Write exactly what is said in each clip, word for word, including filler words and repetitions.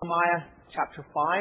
Nehemiah chapter five.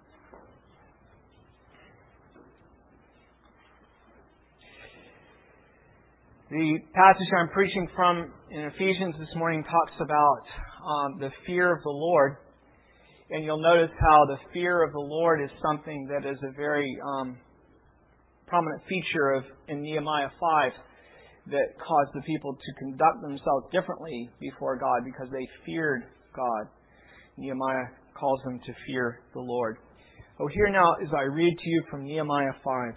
The passage I'm preaching from in Ephesians this morning talks about um, the fear of the Lord. And you'll notice how the fear of the Lord is something that is a very um, prominent feature of in Nehemiah five that caused the people to conduct themselves differently before God because they feared God. Nehemiah calls them to fear the Lord. Oh, here now as I read to you from Nehemiah five.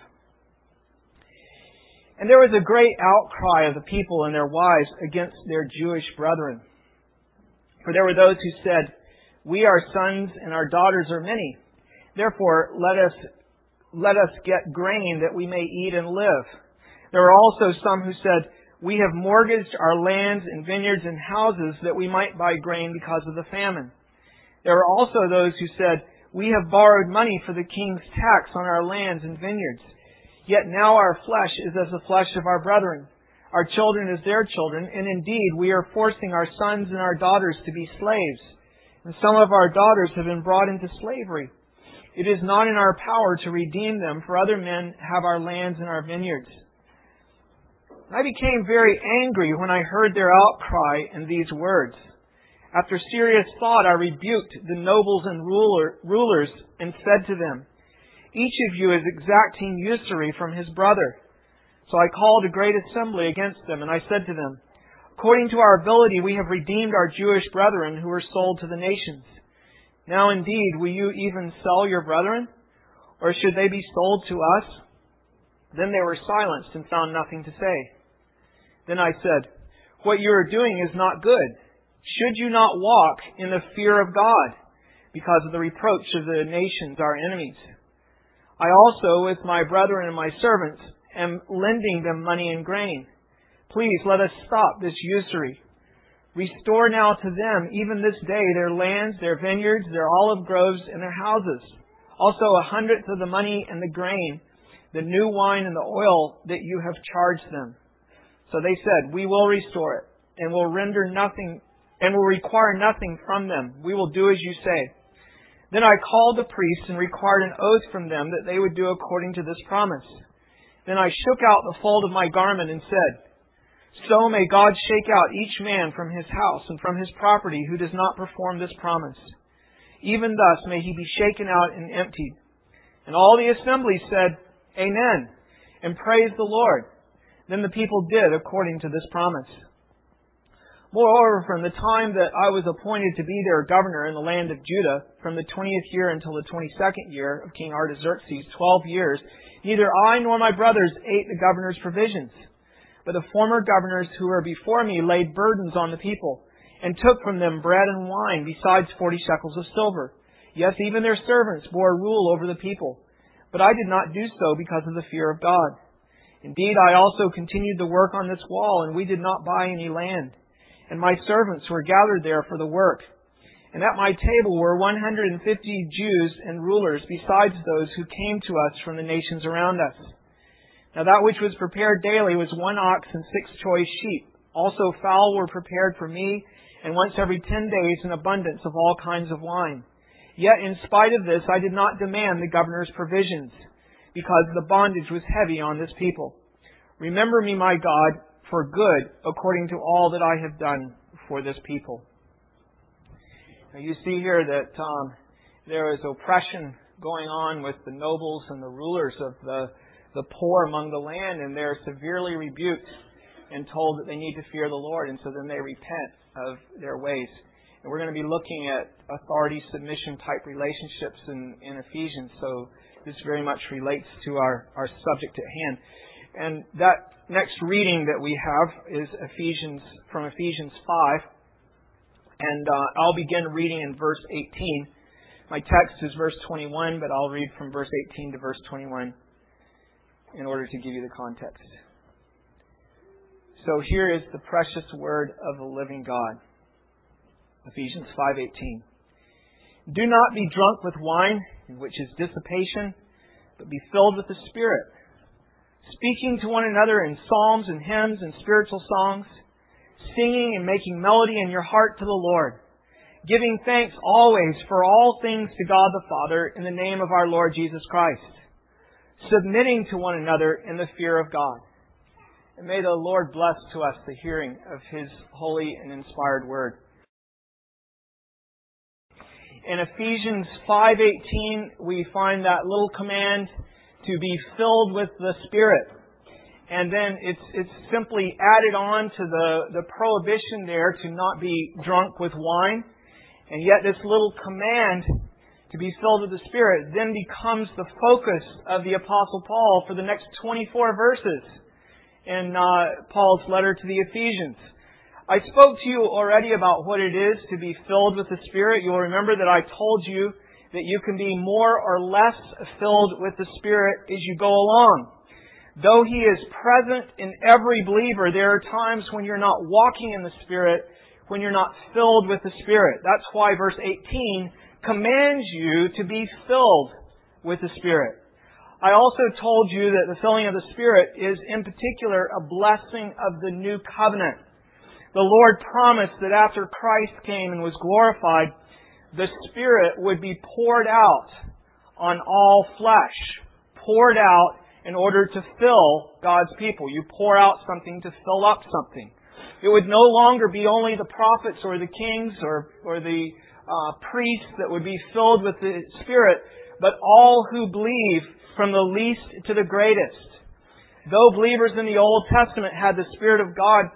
And there was a great outcry of the people and their wives against their Jewish brethren. For there were those who said, "We our sons and our daughters are many. Therefore let us let us get grain that we may eat and live." There were also some who said, "We have mortgaged our lands and vineyards and houses that we might buy grain because of the famine." There were also those who said, "We have borrowed money for the king's tax on our lands and vineyards. Yet now our flesh is as the flesh of our brethren, our children as their children, and indeed we are forcing our sons and our daughters to be slaves. And some of our daughters have been brought into slavery. It is not in our power to redeem them, for other men have our lands and our vineyards." I became very angry when I heard their outcry and these words. After serious thought, I rebuked the nobles and ruler, rulers and said to them, "Each of you is exacting usury from his brother." So I called a great assembly against them, and I said to them, "According to our ability, we have redeemed our Jewish brethren who were sold to the nations. Now indeed, will you even sell your brethren? Or should they be sold to us?" Then they were silenced and found nothing to say. Then I said, "What you are doing is not good. Should you not walk in the fear of God because of the reproach of the nations, our enemies? I also, with my brethren and my servants, am lending them money and grain. Please let us stop this usury. Restore now to them, even this day, their lands, their vineyards, their olive groves, and their houses. Also a hundredth of the money and the grain, the new wine and the oil that you have charged them." So they said, "We will restore it, and will render nothing, and will require nothing from them. We will do as you say." Then I called the priests and required an oath from them that they would do according to this promise. Then I shook out the fold of my garment and said, "So may God shake out each man from his house and from his property who does not perform this promise. Even thus may he be shaken out and emptied." And all the assembly said, "Amen," and praised the Lord. Then the people did according to this promise. Moreover, from the time that I was appointed to be their governor in the land of Judah, from the twentieth year until the twenty-second year of King Artaxerxes, twelve years, neither I nor my brothers ate the governor's provisions. But the former governors who were before me laid burdens on the people, and took from them bread and wine, besides forty shekels of silver. Yes, even their servants bore rule over the people. But I did not do so because of the fear of God. Indeed, I also continued to work on this wall, and we did not buy any land. And my servants were gathered there for the work. And at my table were one hundred fifty Jews and rulers, besides those who came to us from the nations around us. Now that which was prepared daily was one ox and six choice sheep. Also fowl were prepared for me, and once every ten days an abundance of all kinds of wine. Yet in spite of this I did not demand the governor's provisions, because the bondage was heavy on this people. Remember me, my God, for good, according to all that I have done for this people. Now you see here that um, there is oppression going on with the nobles and the rulers of the, the poor among the land, and they're severely rebuked and told that they need to fear the Lord, and so then they repent of their ways. And we're going to be looking at authority submission type relationships in, in Ephesians, so this very much relates to our, our subject at hand. And that next reading that we have is Ephesians from Ephesians five. And uh, I'll begin reading in verse eighteen. My text is verse twenty-one, but I'll read from verse eighteen to verse twenty-one in order to give you the context. So here is the precious word of the living God. Ephesians five eighteen. "Do not be drunk with wine, in which is dissipation, but be filled with the Spirit, speaking to one another in psalms and hymns and spiritual songs, singing and making melody in your heart to the Lord, giving thanks always for all things to God the Father in the name of our Lord Jesus Christ, submitting to one another in the fear of God. And may the Lord bless to us the hearing of His holy and inspired Word. In Ephesians five eighteen, we find that little command to be filled with the Spirit. And then it's it's simply added on to the, the prohibition there to not be drunk with wine. And yet this little command to be filled with the Spirit then becomes the focus of the Apostle Paul for the next twenty-four verses in uh, Paul's letter to the Ephesians. I spoke to you already about what it is to be filled with the Spirit. You'll remember that I told you that you can be more or less filled with the Spirit as you go along. Though He is present in every believer, there are times when you're not walking in the Spirit, when you're not filled with the Spirit. That's why verse eighteen commands you to be filled with the Spirit. I also told you that the filling of the Spirit is in particular a blessing of the new covenant. The Lord promised that after Christ came and was glorified, the Spirit would be poured out on all flesh. Poured out in order to fill God's people. You pour out something to fill up something. It would no longer be only the prophets or the kings or, or the uh, priests that would be filled with the Spirit, but all who believe from the least to the greatest. Though believers in the Old Testament had the Spirit of God,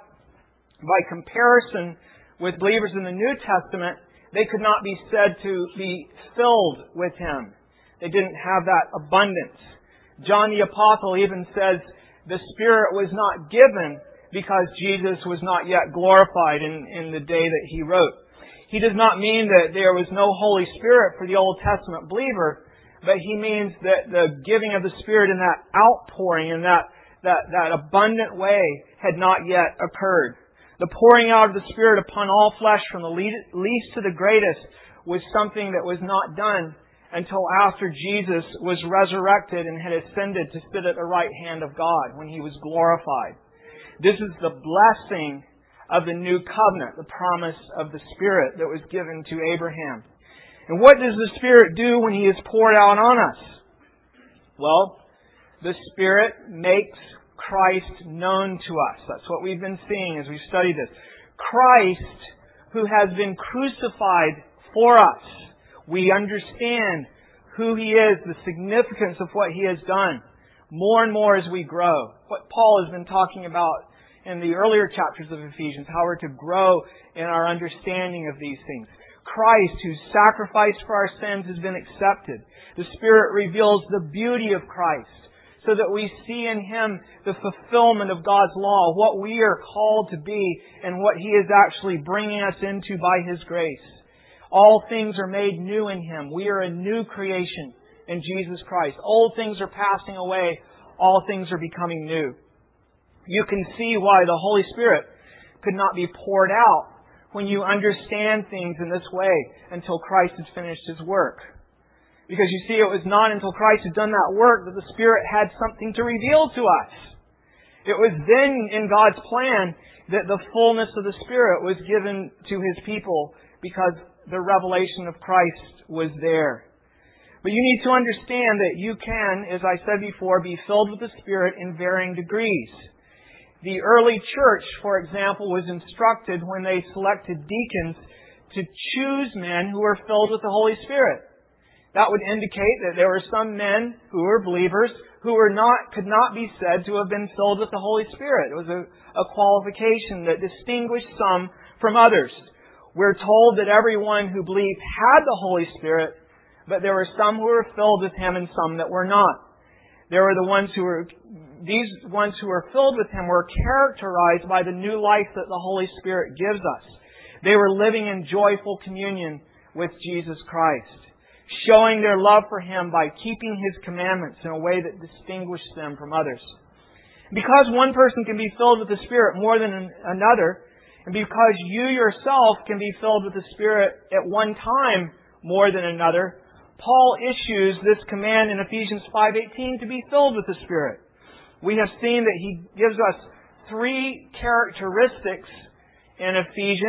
by comparison with believers in the New Testament, they could not be said to be filled with Him. They didn't have that abundance. John the Apostle even says the Spirit was not given because Jesus was not yet glorified in, in the day that he wrote. He does not mean that there was no Holy Spirit for the Old Testament believer, but he means that the giving of the Spirit in that outpouring, in that, that, that abundant way, had not yet occurred. The pouring out of the Spirit upon all flesh from the least to the greatest was something that was not done until after Jesus was resurrected and had ascended to sit at the right hand of God when He was glorified. This is the blessing of the new covenant, the promise of the Spirit that was given to Abraham. And what does the Spirit do when He is poured out on us? Well, the Spirit makes Christ known to us. That's what we've been seeing as we study this. Christ, who has been crucified for us. We understand who He is, the significance of what He has done, more and more as we grow. What Paul has been talking about in the earlier chapters of Ephesians, how we're to grow in our understanding of these things. Christ, whose sacrifice for our sins has been accepted. The Spirit reveals the beauty of Christ, so that we see in Him the fulfillment of God's law, what we are called to be, and what He is actually bringing us into by His grace. All things are made new in Him. We are a new creation in Jesus Christ. Old things are passing away. All things are becoming new. You can see why the Holy Spirit could not be poured out when you understand things in this way until Christ has finished His work. Because you see, it was not until Christ had done that work that the Spirit had something to reveal to us. It was then in God's plan that the fullness of the Spirit was given to His people because the revelation of Christ was there. But you need to understand that you can, as I said before, be filled with the Spirit in varying degrees. The early church, for example, was instructed when they selected deacons to choose men who were filled with the Holy Spirit. That would indicate that there were some men who were believers who were not, could not be said to have been filled with the Holy Spirit. It was a, a qualification that distinguished some from others. We're told that everyone who believed had the Holy Spirit, but there were some who were filled with Him and some that were not. There were the ones who were, these ones who were filled with Him were characterized by the new life that the Holy Spirit gives us. They were living in joyful communion with Jesus Christ, showing their love for Him by keeping His commandments in a way that distinguished them from others. Because one person can be filled with the Spirit more than another, and because you yourself can be filled with the Spirit at one time more than another, Paul issues this command in Ephesians five eighteen to be filled with the Spirit. We have seen that he gives us three characteristics in Ephesians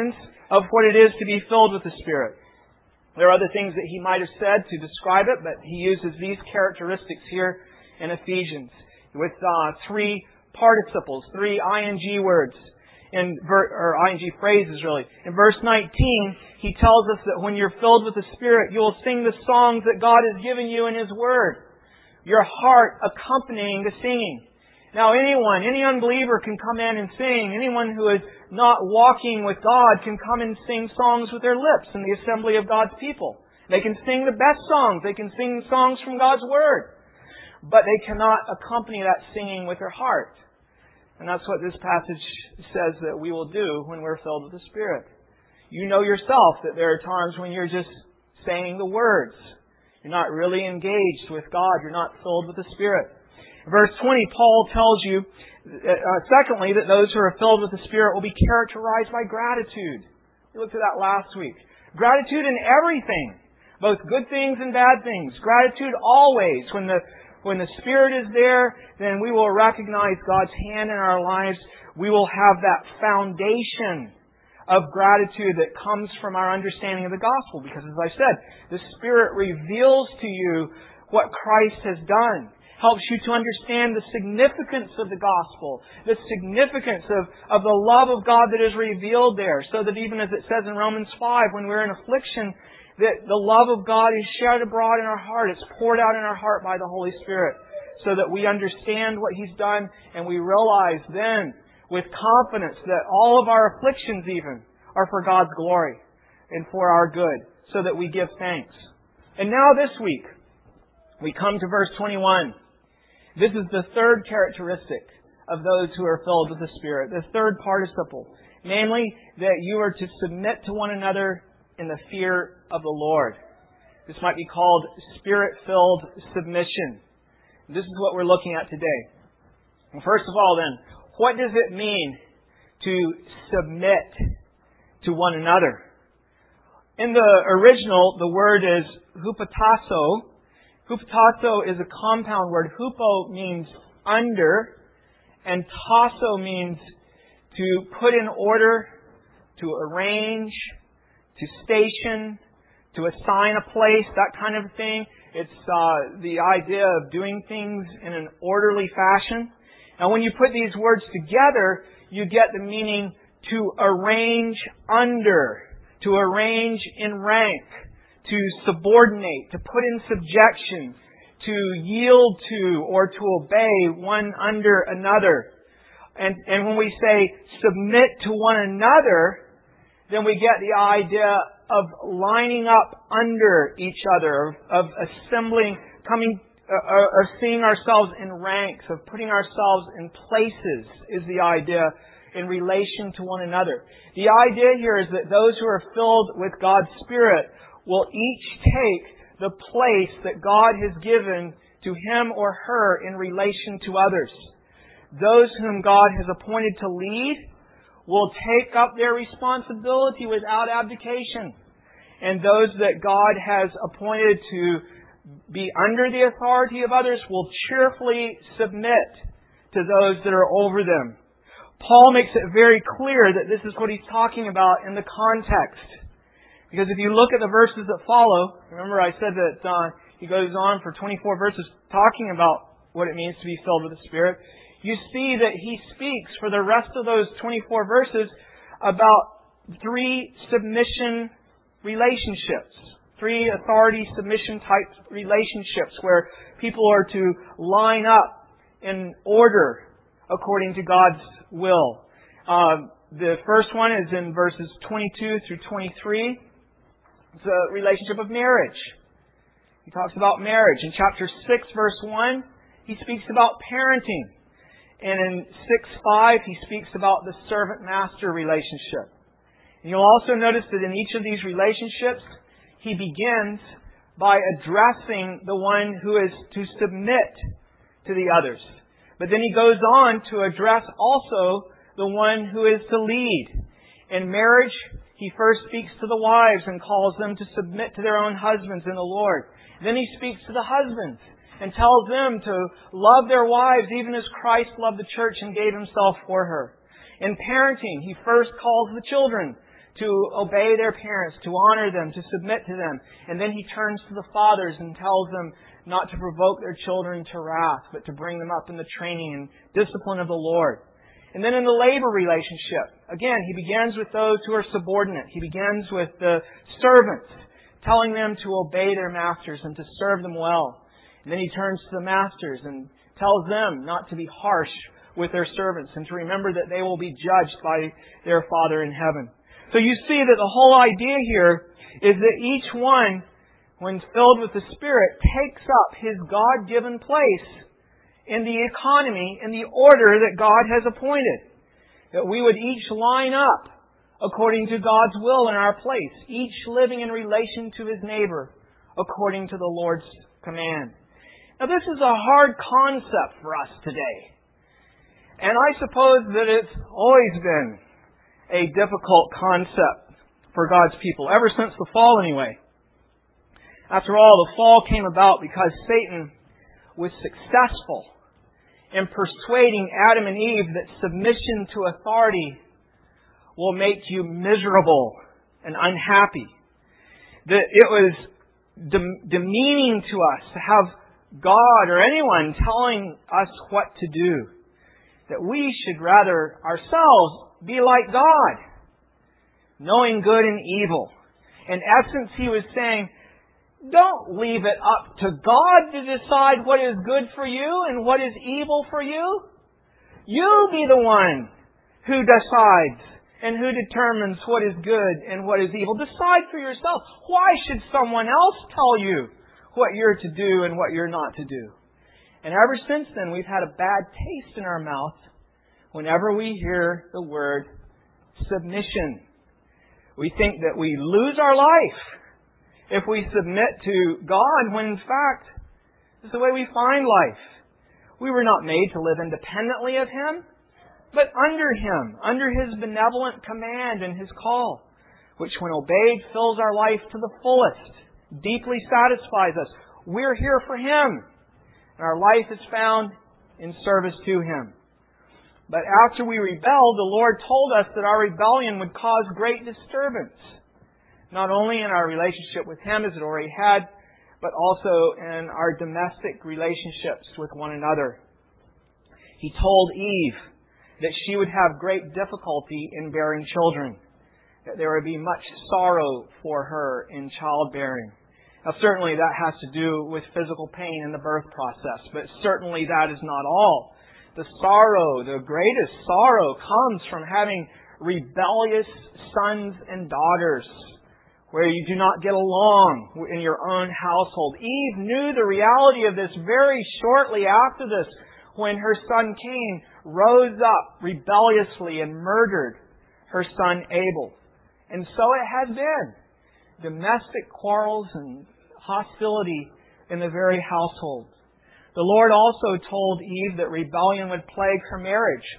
of what it is to be filled with the Spirit. There are other things that he might have said to describe it, but he uses these characteristics here in Ephesians with uh, three participles, three ing words, in ver- or ing phrases really. In verse nineteen, he tells us that when you're filled with the Spirit, you will sing the songs that God has given you in His Word. Your heart accompanying the singing. Now anyone, any unbeliever can come in and sing. Anyone who is not walking with God can come and sing songs with their lips in the assembly of God's people. They can sing the best songs. They can sing songs from God's Word. But they cannot accompany that singing with their heart. And that's what this passage says that we will do when we're filled with the Spirit. You know yourself that there are times when you're just saying the words. You're not really engaged with God. You're not filled with the Spirit. Verse twenty, Paul tells you, uh, secondly, that those who are filled with the Spirit will be characterized by gratitude. We looked at that last week. Gratitude in everything, both good things and bad things. Gratitude always. When the when the Spirit is there, then we will recognize God's hand in our lives. We will have that foundation of gratitude that comes from our understanding of the gospel. Because as I said, the Spirit reveals to you what Christ has done. Helps you to understand the significance of the gospel, the significance of, of the love of God that is revealed there, so that even as it says in Romans five, when we're in affliction, that the love of God is shed abroad in our heart. It's poured out in our heart by the Holy Spirit, so that we understand what He's done, and we realize then, with confidence, that all of our afflictions even are for God's glory and for our good, so that we give thanks. And now this week, we come to verse twenty-one. This is the third characteristic of those who are filled with the Spirit. The third participle. Namely, that you are to submit to one another in the fear of the Lord. This might be called Spirit-filled submission. This is what we're looking at today. Well, first of all then, what does it mean to submit to one another? In the original, the word is hupotasso. Hupotasso is a compound word. Hupo means under, and tasso means to put in order, to arrange, to station, to assign a place, that kind of thing. It's uh, the idea of doing things in an orderly fashion. And when you put these words together, you get the meaning to arrange under, to arrange in rank, to subordinate, to put in subjection, to yield to or to obey one under another. And, and when we say submit to one another, then we get the idea of lining up under each other, of, of assembling, coming, uh, of seeing ourselves in ranks, of putting ourselves in places is the idea in relation to one another. The idea here is that those who are filled with God's Spirit will each take the place that God has given to him or her in relation to others. Those whom God has appointed to lead will take up their responsibility without abdication. And those that God has appointed to be under the authority of others will cheerfully submit to those that are over them. Paul makes it very clear that this is what he's talking about in the context. Because if you look at the verses that follow, remember I said that uh, he goes on for twenty-four verses talking about what it means to be filled with the Spirit. You see that he speaks for the rest of those twenty-four verses about three submission relationships. Three authority submission type relationships where people are to line up in order according to God's will. Uh, the first one is in verses twenty-two through twenty-three. It's a relationship of marriage. He talks about marriage. In chapter six, verse one, he speaks about parenting. And in six five, he speaks about the servant-master relationship. And you'll also notice that in each of these relationships, he begins by addressing the one who is to submit to the others. But then he goes on to address also the one who is to lead. In marriage, he first speaks to the wives and calls them to submit to their own husbands in the Lord. Then he speaks to the husbands and tells them to love their wives even as Christ loved the church and gave himself for her. In parenting, he first calls the children to obey their parents, to honor them, to submit to them. And then He turns to the fathers and tells them not to provoke their children to wrath, but to bring them up in the training and discipline of the Lord. And then in the labor relationship, again, He begins with those who are subordinate. He begins with the servants, telling them to obey their masters and to serve them well. And then He turns to the masters and tells them not to be harsh with their servants and to remember that they will be judged by their Father in heaven. So you see that the whole idea here is that each one, when filled with the Spirit, takes up his God-given place in the economy, in the order that God has appointed. That we would each line up according to God's will in our place, each living in relation to his neighbor according to the Lord's command. Now this is a hard concept for us today. And I suppose that it's always been a difficult concept for God's people, ever since the fall anyway. After all, the fall came about because Satan was successful in persuading Adam and Eve that submission to authority will make you miserable and unhappy. That it was dem- demeaning to us to have God or anyone telling us what to do. That we should rather ourselves be like God, knowing good and evil. In essence, He was saying, don't leave it up to God to decide what is good for you and what is evil for you. You be the one who decides and who determines what is good and what is evil. Decide for yourself. Why should someone else tell you what you're to do and what you're not to do? And ever since then, we've had a bad taste in our mouth whenever we hear the word submission. We think that we lose our life if we submit to God, when in fact, it's the way we find life. We were not made to live independently of Him, but under Him, under His benevolent command and His call, which when obeyed fills our life to the fullest, deeply satisfies us. We're here for Him, and our life is found in service to Him. But after we rebelled, the Lord told us that our rebellion would cause great disturbance, not only in our relationship with Him as it already had, but also in our domestic relationships with one another. He told Eve that she would have great difficulty in bearing children, that there would be much sorrow for her in childbearing. Now certainly that has to do with physical pain in the birth process, but certainly that is not all. The sorrow, the greatest sorrow, comes from having rebellious sons and daughters where you do not get along in your own household. Eve knew the reality of this very shortly after this, when her son Cain rose up rebelliously and murdered her son Abel. And so it has been. Domestic quarrels and hostility in the very household. The Lord also told Eve that rebellion would plague her marriage.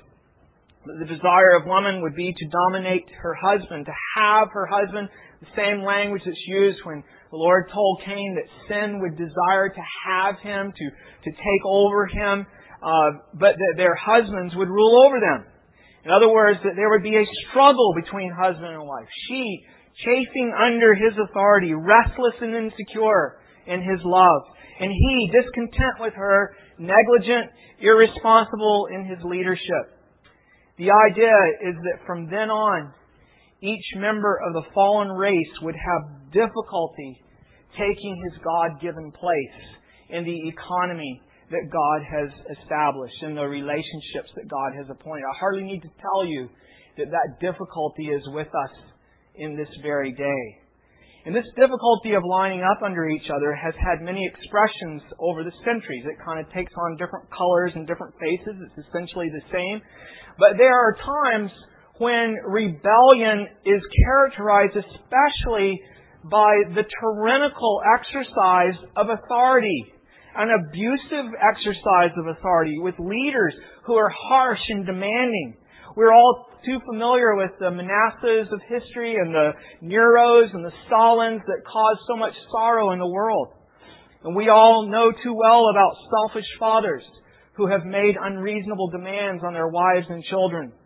The desire of woman would be to dominate her husband, to have her husband, the same language that's used when the Lord told Cain that sin would desire to have him, to, to take over him, uh, but that their husbands would rule over them. In other words, that there would be a struggle between husband and wife. She chafing under his authority, restless and insecure in his love. And he, discontent with her, negligent, irresponsible in his leadership. The idea is that from then on, each member of the fallen race would have difficulty taking his God-given place in the economy that God has established, in the relationships that God has appointed. I hardly need to tell you that that difficulty is with us in this very day. And this difficulty of lining up under each other has had many expressions over the centuries. It kind of takes on different colors and different faces. It's essentially the same. But there are times when rebellion is characterized especially by the tyrannical exercise of authority, an abusive exercise of authority with leaders who are harsh and demanding. We're all too familiar with the Manassehs of history and the Neros and the Stalins that caused so much sorrow in the world. And we all know too well about selfish fathers who have made unreasonable demands on their wives and children.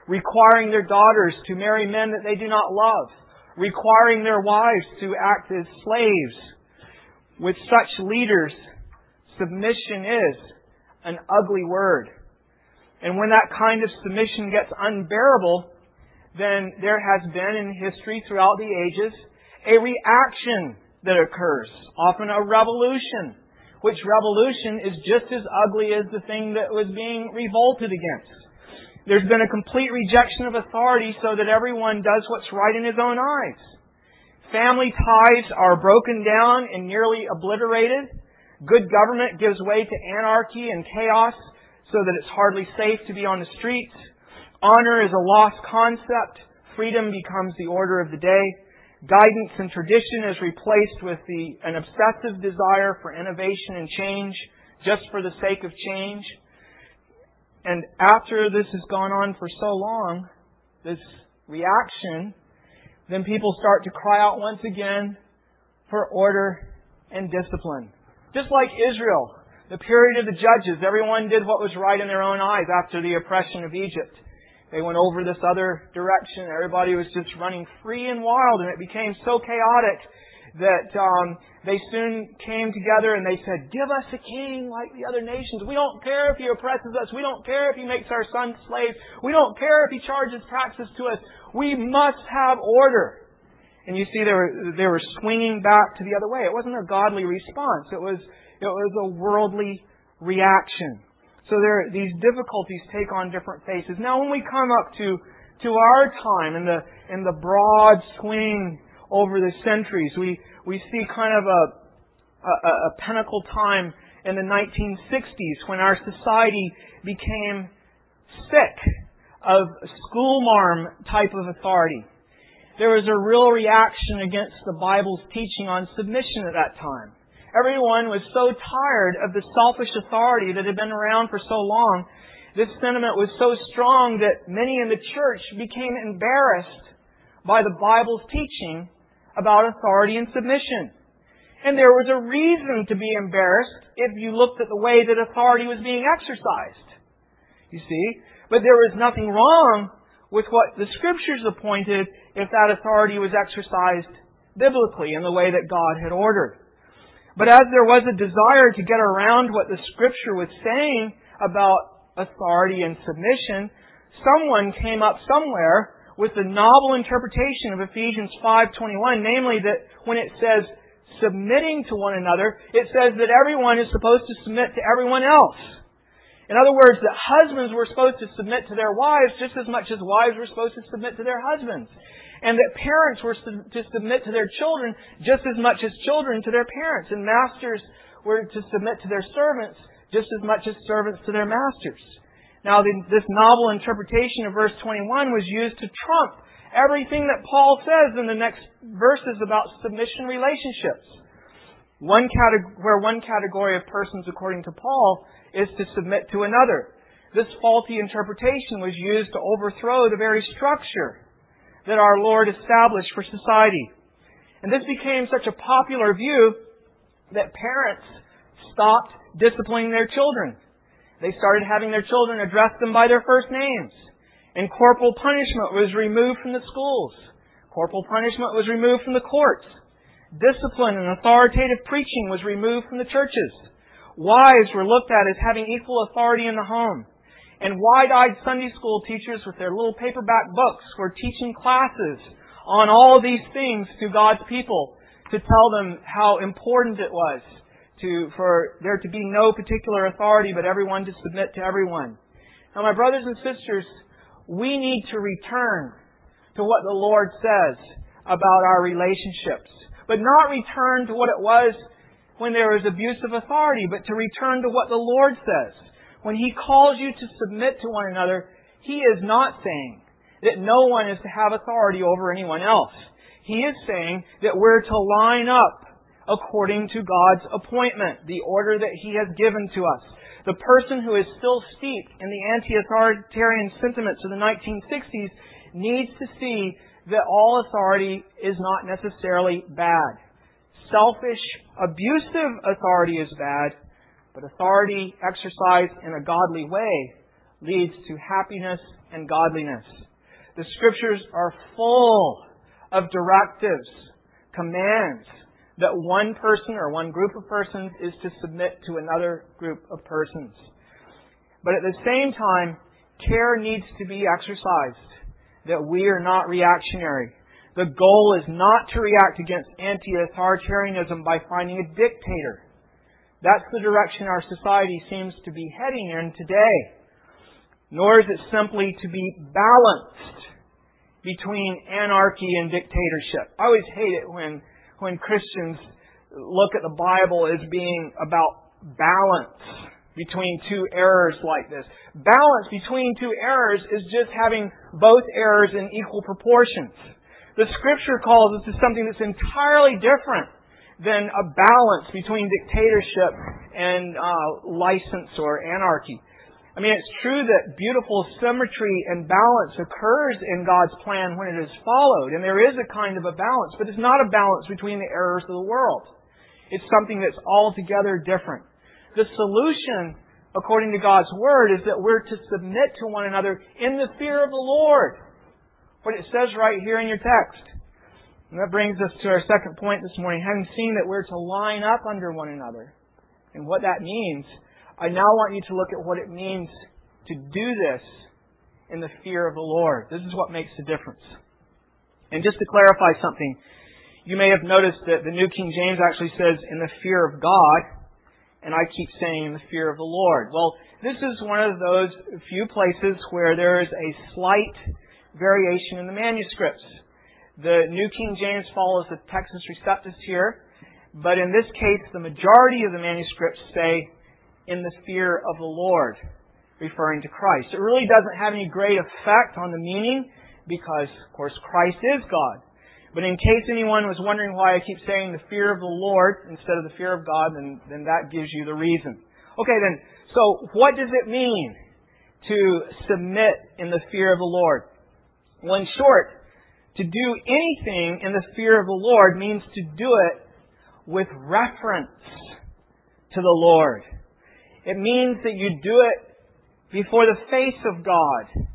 requiring their daughters to marry men that they do not love, requiring their wives to act as slaves. With such leaders, submission is an ugly word. And when that kind of submission gets unbearable, then there has been in history throughout the ages a reaction that occurs, often a revolution, which revolution is just as ugly as the thing that was being revolted against. There's been a complete rejection of authority so that everyone does what's right in his own eyes. Family ties are broken down and nearly obliterated. Good government gives way to anarchy and chaos so that it's hardly safe to be on the streets. Honor is a lost concept. Freedom becomes the order of the day. Guidance and tradition is replaced with the, an obsessive desire for innovation and change just for the sake of change. And after this has gone on for so long, this reaction, then people start to cry out once again for order and discipline. Just like Israel, the period of the judges, everyone did what was right in their own eyes after the oppression of Egypt. They went over this other direction. Everybody was just running free and wild, and it became so chaotic that um, they soon came together and they said, "Give us a king like the other nations. We don't care if he oppresses us. We don't care if he makes our sons slaves. We don't care if he charges taxes to us. We must have order." And you see, they were, they were swinging back to the other way. It wasn't a godly response. It was, it was a worldly reaction. So there, these difficulties take on different faces. Now, when we come up to, to our time in the, in the broad swing over the centuries, we, we see kind of a, a, a pinnacle time in the nineteen sixties when our society became sick of schoolmarm type of authority. There was a real reaction against the Bible's teaching on submission at that time. Everyone was so tired of the selfish authority that had been around for so long. This sentiment was so strong that many in the church became embarrassed by the Bible's teaching about authority and submission. And there was a reason to be embarrassed if you looked at the way that authority was being exercised. You see? But there was nothing wrong with what the Scriptures appointed if that authority was exercised biblically in the way that God had ordered. But as there was a desire to get around what the Scripture was saying about authority and submission, someone came up somewhere with the novel interpretation of Ephesians five twenty-one, namely that when it says submitting to one another, it says that everyone is supposed to submit to everyone else. In other words, that husbands were supposed to submit to their wives just as much as wives were supposed to submit to their husbands. And that parents were to submit to their children just as much as children to their parents. And masters were to submit to their servants just as much as servants to their masters. Now, this novel interpretation of verse twenty-one was used to trump everything that Paul says in the next verses about submission relationships. One category, where one category of persons, according to Paul, is to submit to another. This faulty interpretation was used to overthrow the very structure that our Lord established for society. And this became such a popular view that parents stopped disciplining their children. They started having their children address them by their first names. And corporal punishment was removed from the schools. Corporal punishment was removed from the courts. Discipline and authoritative preaching was removed from the churches. Wives were looked at as having equal authority in the home. And wide-eyed Sunday school teachers with their little paperback books were teaching classes on all these things to God's people to tell them how important it was to for there to be no particular authority but everyone to submit to everyone. Now, my brothers and sisters, we need to return to what the Lord says about our relationships, but not return to what it was when there was abuse of authority, but to return to what the Lord says. When He calls you to submit to one another, He is not saying that no one is to have authority over anyone else. He is saying that we're to line up according to God's appointment, the order that He has given to us. The person who is still steeped in the anti-authoritarian sentiments of the nineteen sixties needs to see that all authority is not necessarily bad. Selfish, abusive authority is bad, but authority exercised in a godly way leads to happiness and godliness. The Scriptures are full of directives, commands, that one person or one group of persons is to submit to another group of persons. But at the same time, care needs to be exercised that we are not reactionary. The goal is not to react against anti-authoritarianism by finding a dictator. That's the direction our society seems to be heading in today. Nor is it simply to be balanced between anarchy and dictatorship. I always hate it when, when Christians look at the Bible as being about balance between two errors like this. Balance between two errors is just having both errors in equal proportions. The Scripture calls us to something that's entirely different than a balance between dictatorship and uh, license or anarchy. I mean, it's true that beautiful symmetry and balance occurs in God's plan when it is followed, and there is a kind of a balance, but it's not a balance between the errors of the world. It's something that's altogether different. The solution, according to God's Word, is that we're to submit to one another in the fear of the Lord. What it says right here in your text. And that brings us to our second point this morning. Having seen that we're to line up under one another and what that means, I now want you to look at what it means to do this in the fear of the Lord. This is what makes the difference. And just to clarify something, you may have noticed that the New King James actually says in the fear of God, and I keep saying in the fear of the Lord. Well, this is one of those few places where there is a slight variation in the manuscripts. The New King James follows the Textus Receptus here, but in this case, the majority of the manuscripts say, in the fear of the Lord, referring to Christ. It really doesn't have any great effect on the meaning, because, of course, Christ is God. But in case anyone was wondering why I keep saying the fear of the Lord instead of the fear of God, then, then that gives you the reason. Okay, then, so what does it mean to submit in the fear of the Lord? Well, in short, to do anything in the fear of the Lord means to do it with reference to the Lord. It means that you do it before the face of God,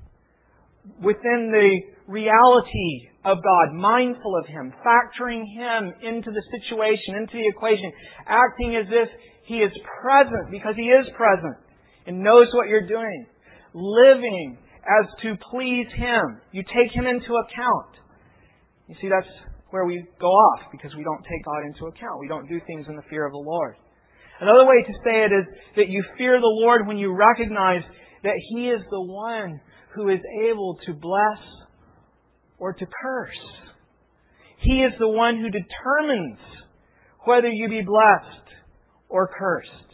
within the reality of God, mindful of Him, factoring Him into the situation, into the equation, acting as if He is present because He is present and knows what you're doing, living as to please Him. You take Him into account. You see, that's where we go off, because we don't take God into account. We don't do things in the fear of the Lord. Another way to say it is that you fear the Lord when you recognize that He is the one who is able to bless or to curse. He is the one who determines whether you be blessed or cursed,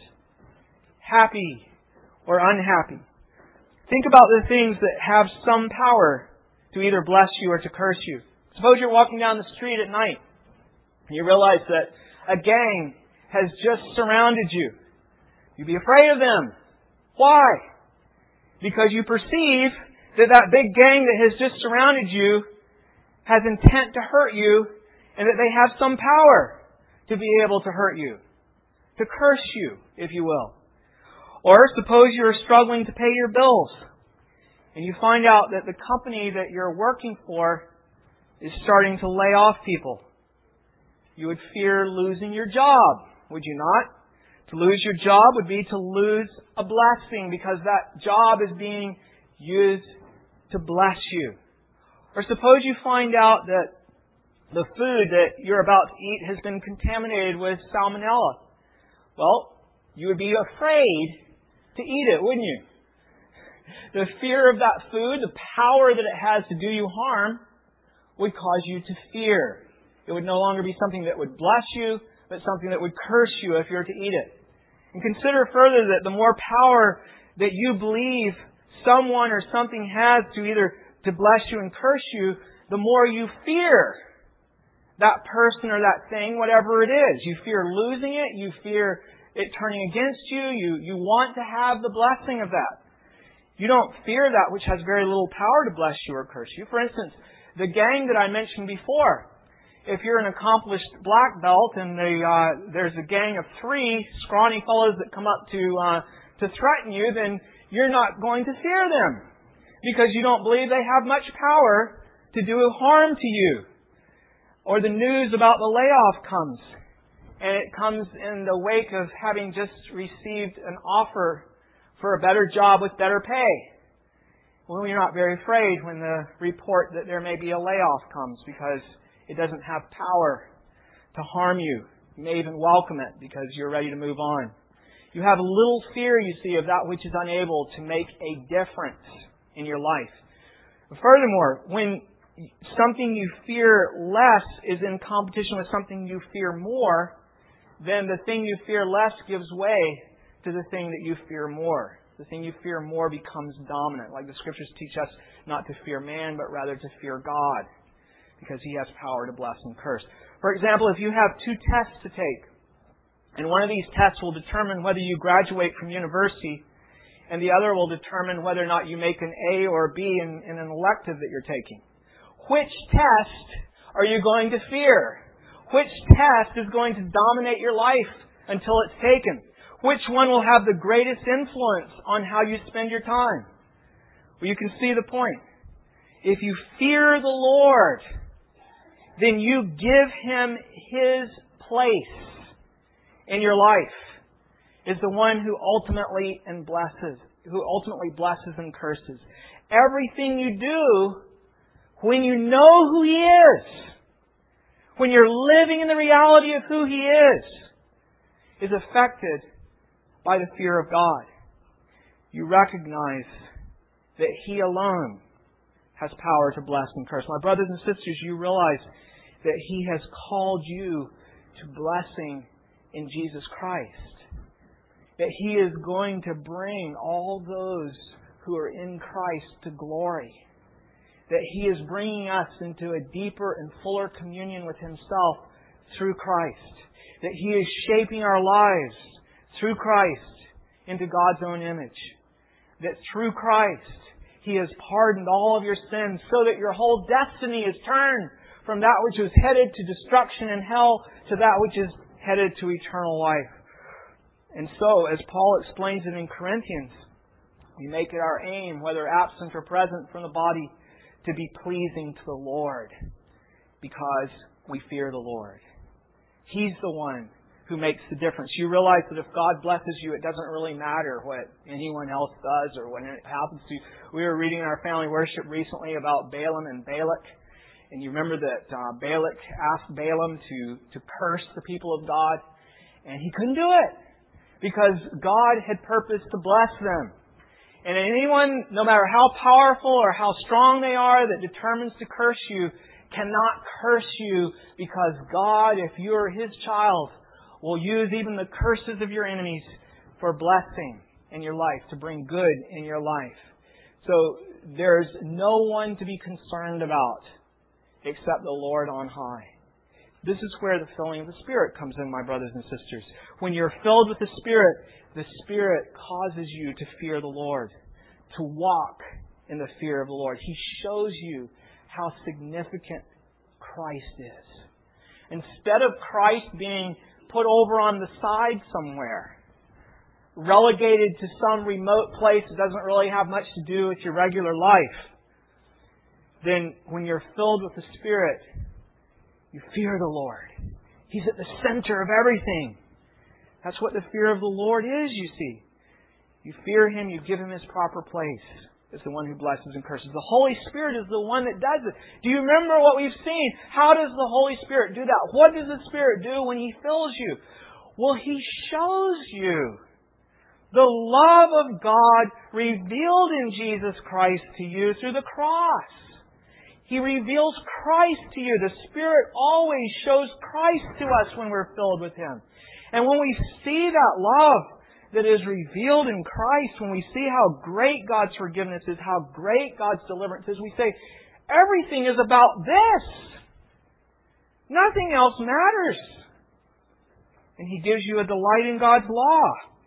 happy or unhappy. Think about the things that have some power to either bless you or to curse you. Suppose you're walking down the street at night and you realize that a gang has just surrounded you. You'd be afraid of them. Why? Because you perceive that that big gang that has just surrounded you has intent to hurt you, and that they have some power to be able to hurt you, to curse you, if you will. Or suppose you're struggling to pay your bills, and you find out that the company that you're working for is starting to lay off people. You would fear losing your job, would you not? To lose your job would be to lose a blessing, because that job is being used to bless you. Or suppose you find out that the food that you're about to eat has been contaminated with salmonella. Well, you would be afraid to eat it, wouldn't you? The fear of that food, the power that it has to do you harm, would cause you to fear. It would no longer be something that would bless you, but something that would curse you if you were to eat it. And consider further that the more power that you believe someone or something has to either to bless you and curse you, the more you fear that person or that thing, whatever it is. You fear losing it. You fear it turning against you. You, you want to have the blessing of that. You don't fear that which has very little power to bless you or curse you. For instance, the gang that I mentioned before. If you're an accomplished black belt and they, uh, there's a gang of three scrawny fellows that come up to uh, to threaten you, then you're not going to fear them because you don't believe they have much power to do harm to you. Or the news about the layoff comes, and it comes in the wake of having just received an offer for a better job with better pay. Well, you're not very afraid when the report that there may be a layoff comes because it doesn't have power to harm you. You may even welcome it because you're ready to move on. You have little fear, you see, of that which is unable to make a difference in your life. Furthermore, when something you fear less is in competition with something you fear more, then the thing you fear less gives way to the thing that you fear more. The thing you fear more becomes dominant. Like the Scriptures teach us not to fear man, but rather to fear God, because He has power to bless and curse. For example, if you have two tests to take, and one of these tests will determine whether you graduate from university, and the other will determine whether or not you make an A or a B in, in an elective that you're taking. Which test are you going to fear? Which test is going to dominate your life until it's taken? Which one will have the greatest influence on how you spend your time? Well, you can see the point. If you fear the Lord, then you give Him His place in your life is the one who ultimately and blesses, who ultimately blesses and curses. Everything you do, when you know who He is, when you're living in the reality of who He is, is affected by the fear of God. You recognize that He alone has power to bless and curse. My brothers and sisters, you realize that He has called you to blessing in Jesus Christ. That He is going to bring all those who are in Christ to glory. That He is bringing us into a deeper and fuller communion with Himself through Christ. That He is shaping our lives through Christ into God's own image. That through Christ He has pardoned all of your sins so that your whole destiny is turned from that which was headed to destruction and hell to that which is headed to eternal life. And so, as Paul explains it in Corinthians, we make it our aim, whether absent or present from the body, to be pleasing to the Lord because we fear the Lord. He's the one who makes the difference. You realize that if God blesses you, it doesn't really matter what anyone else does or when it happens to you. We were reading in our family worship recently about Balaam and Balak. And you remember that uh, Balak asked Balaam to, to curse the people of God. And he couldn't do it because God had purposed to bless them. And anyone, no matter how powerful or how strong they are, that determines to curse you, cannot curse you because God, if you are His child, will use even the curses of your enemies for blessing in your life, to bring good in your life. So there's no one to be concerned about except the Lord on high. This is where the filling of the Spirit comes in, my brothers and sisters. When you're filled with the Spirit, the Spirit causes you to fear the Lord, to walk in the fear of the Lord. He shows you how significant Christ is. Instead of Christ being put over on the side somewhere, relegated to some remote place that doesn't really have much to do with your regular life, then when you're filled with the Spirit, you fear the Lord. He's at the center of everything. That's what the fear of the Lord is, you see. You fear Him, you give Him His proper place as the one who blesses and curses. The Holy Spirit is the one that does it. Do you remember what we've seen? How does the Holy Spirit do that? What does the Spirit do when He fills you? Well, He shows you the love of God revealed in Jesus Christ to you through the cross. He reveals Christ to you. The Spirit always shows Christ to us when we're filled with Him. And when we see that love that is revealed in Christ, when we see how great God's forgiveness is, how great God's deliverance is, we say, everything is about this. Nothing else matters. And He gives you a delight in God's law.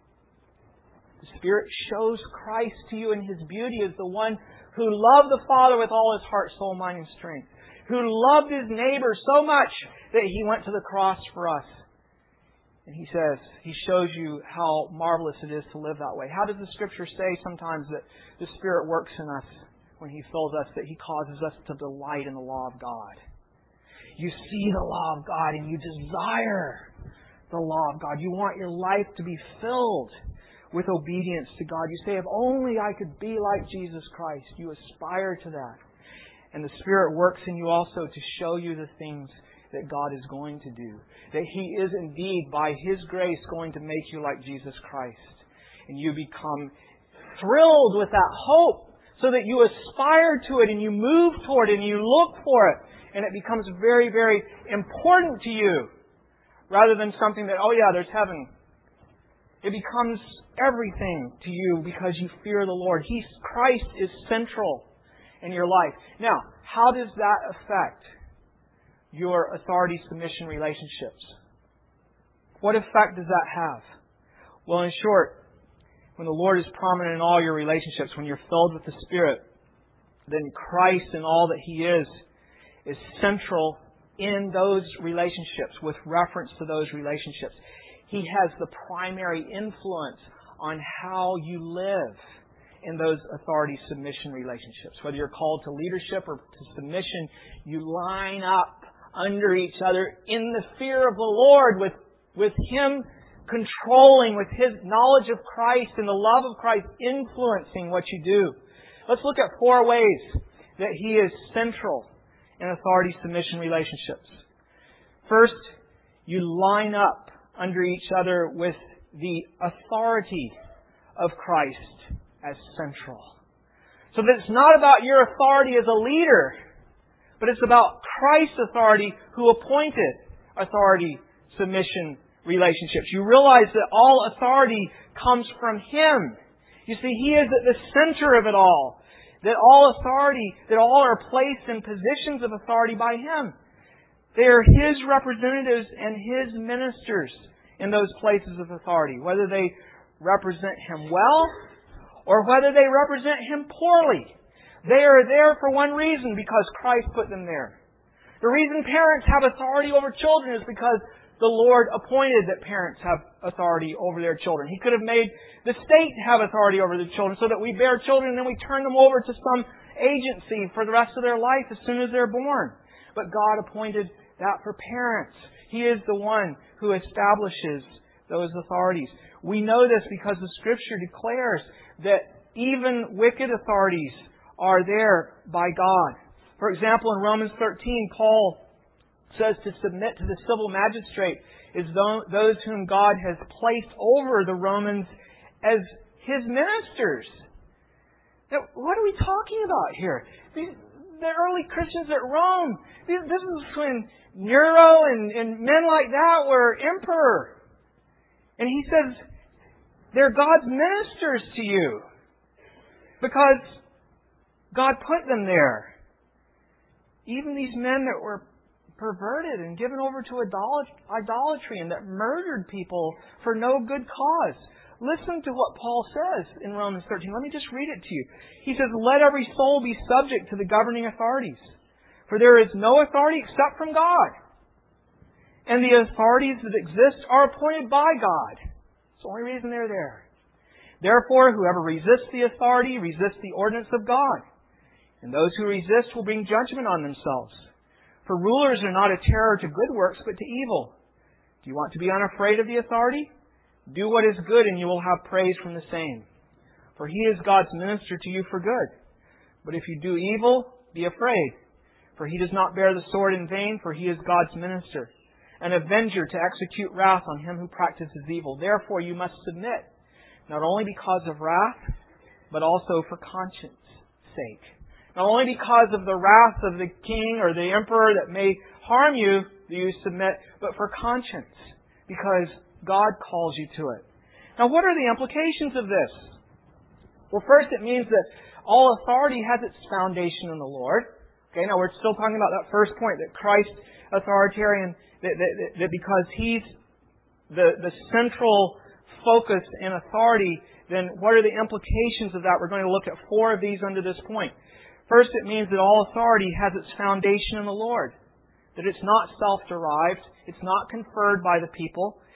The Spirit shows Christ to you in His beauty as the one who loved the Father with all His heart, soul, mind, and strength. Who loved His neighbor so much that He went to the cross for us. And he says, he shows you how marvelous it is to live that way. How does the Scripture say sometimes that the Spirit works in us when He fills us, that He causes us to delight in the law of God? You see the law of God and you desire the law of God. You want your life to be filled with obedience to God. You say, if only I could be like Jesus Christ. You aspire to that. And the Spirit works in you also to show you the things that God is going to do. That He is indeed, by His grace, going to make you like Jesus Christ. And you become thrilled with that hope so that you aspire to it and you move toward it and you look for it. And it becomes very, very important to you rather than something that, oh yeah, there's heaven. It becomes everything to you because you fear the Lord. He's, Christ is central in your life. Now, how does that affect your authority-submission relationships? What effect does that have? Well, in short, when the Lord is prominent in all your relationships, when you're filled with the Spirit, then Christ and all that He is, is central in those relationships with reference to those relationships. He has the primary influence on how you live in those authority-submission relationships. Whether you're called to leadership or to submission, you line up under each other in the fear of the Lord, with, with Him controlling, with His knowledge of Christ and the love of Christ influencing what you do. Let's look at four ways that He is central in authority-submission relationships. First, you line up under each other with the authority of Christ as central. So that it's not about your authority as a leader, but it's about Christ's authority who appointed authority-submission relationships. You realize that all authority comes from Him. You see, He is at the center of it all. That all authority, that all are placed in positions of authority by Him. They are His representatives and His ministers in those places of authority. Whether they represent Him well or whether they represent Him poorly. They are there for one reason, because Christ put them there. The reason parents have authority over children is because the Lord appointed that parents have authority over their children. He could have made the state have authority over the children so that we bear children and then we turn them over to some agency for the rest of their life as soon as they're born. But God appointed that for parents. He is the one who establishes those authorities. We know this because the Scripture declares that even wicked authorities are there by God. For example, in Romans thirteen, Paul says to submit to the civil magistrate is those whom God has placed over the Romans as His ministers. Now, what are we talking about here? These, the early Christians at Rome, this is when Nero and, and men like that were emperor. And he says, they're God's ministers to you because God put them there. Even these men that were perverted and given over to idolatry and that murdered people for no good cause. Listen to what Paul says in Romans thirteen. Let me just read it to you. He says, let every soul be subject to the governing authorities, for there is no authority except from God. And the authorities that exist are appointed by God. It's the only reason they're there. Therefore, whoever resists the authority resists the ordinance of God. And those who resist will bring judgment on themselves. For rulers are not a terror to good works, but to evil. Do you want to be unafraid of the authority? Do what is good, and you will have praise from the same. For He is God's minister to you for good. But if you do evil, be afraid. For He does not bear the sword in vain, for He is God's minister, an avenger to execute wrath on him who practices evil. Therefore you must submit, not only because of wrath, but also for conscience sake. Not only because of the wrath of the king or the emperor that may harm you, do you submit, but for conscience, because God calls you to it. Now, what are the implications of this? Well, first, it means that all authority has its foundation in the Lord. Okay, now we're still talking about that first point, that Christ authoritarian, that, that, that because He's the, the central focus in authority, then what are the implications of that? We're going to look at four of these under this point. First, it means that all authority has its foundation in the Lord. That it's not self-derived. It's not conferred by the people.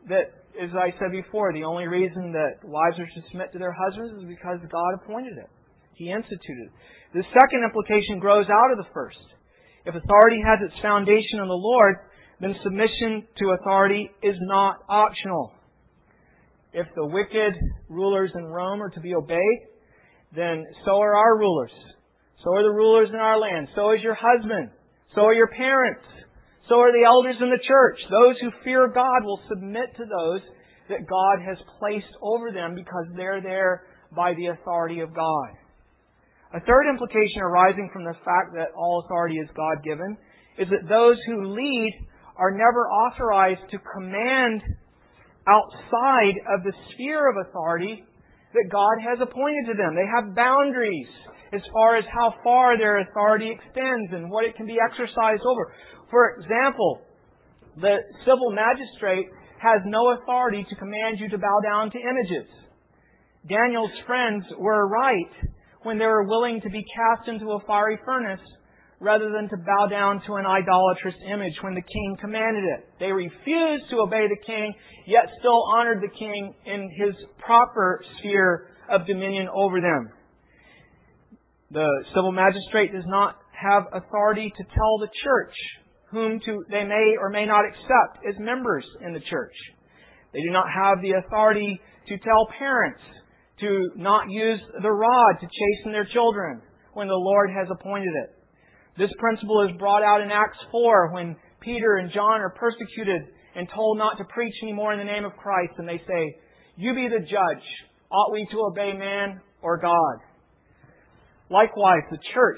that, as I said before, the only reason that wives are to submit to their husbands is because God appointed it. He instituted it. The second implication grows out of the first. If authority has its foundation in the Lord, then submission to authority is not optional. If the wicked rulers in Rome are to be obeyed, then so are our rulers. So are the rulers in our land. So is your husband. So are your parents. So are the elders in the church. Those who fear God will submit to those that God has placed over them because they're there by the authority of God. A third implication arising from the fact that all authority is God-given is that those who lead are never authorized to command outside of the sphere of authority that God has appointed to them. They have boundaries as far as how far their authority extends and what it can be exercised over. For example, the civil magistrate has no authority to command you to bow down to images. Daniel's friends were right when they were willing to be cast into a fiery furnace rather than to bow down to an idolatrous image when the king commanded it. They refused to obey the king, yet still honored the king in his proper sphere of dominion over them. The civil magistrate does not have authority to tell the church whom to, they may or may not accept as members in the church. They do not have the authority to tell parents to not use the rod to chasten their children when the Lord has appointed it. This principle is brought out in Acts four when Peter and John are persecuted and told not to preach anymore in the name of Christ. And they say, "You be the judge. Ought we to obey man or God?" Likewise, the church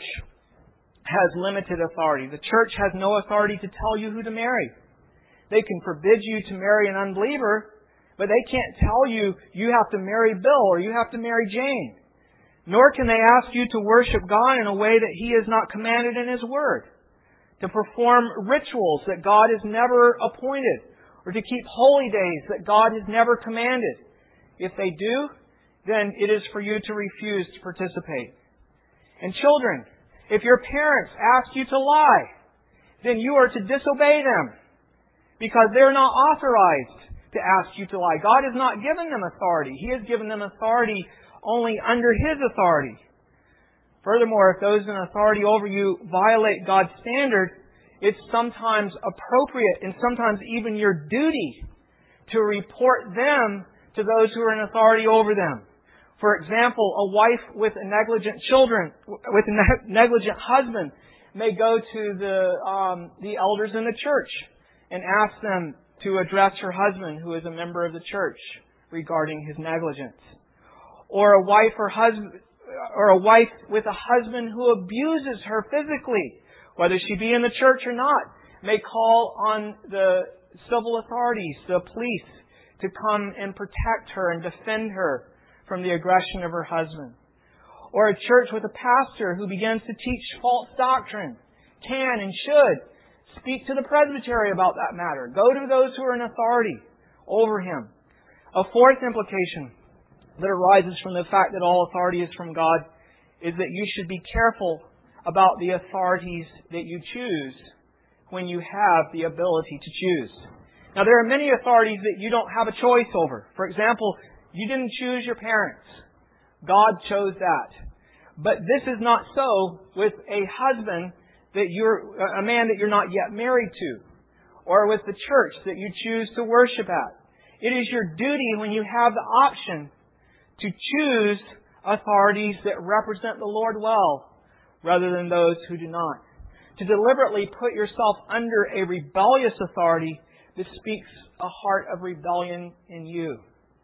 has limited authority. The church has no authority to tell you who to marry. They can forbid you to marry an unbeliever, but they can't tell you you have to marry Bill or you have to marry Jane. Nor can they ask you to worship God in a way that He has not commanded in His Word, to perform rituals that God has never appointed, or to keep holy days that God has never commanded. If they do, then it is for you to refuse to participate. And children, if your parents ask you to lie, then you are to disobey them, because they're not authorized to ask you to lie. God has not given them authority. He has given them authority only under His authority. Furthermore, if those in authority over you violate God's standard, it's sometimes appropriate and sometimes even your duty to report them to those who are in authority over them. For example, a wife with a negligent children, with a negligent husband, may go to the um, the elders in the church and ask them to address her husband, who is a member of the church, regarding his negligence. Or a wife or husband, or a wife with a husband who abuses her physically, whether she be in the church or not, may call on the civil authorities, the police, to come and protect her and defend her from the aggression of her husband. Or a church with a pastor who begins to teach false doctrine can and should speak to the presbytery about that matter. Go to those who are in authority over him. A fourth implication that arises from the fact that all authority is from God is that you should be careful about the authorities that you choose when you have the ability to choose. Now, there are many authorities that you don't have a choice over. For example, you didn't choose your parents. God chose that. But this is not so with a husband that you're, a man that you're not yet married to, or with the church that you choose to worship at. It is your duty when you have the option to choose authorities that represent the Lord well, rather than those who do not. To deliberately put yourself under a rebellious authority, this speaks a heart of rebellion in you.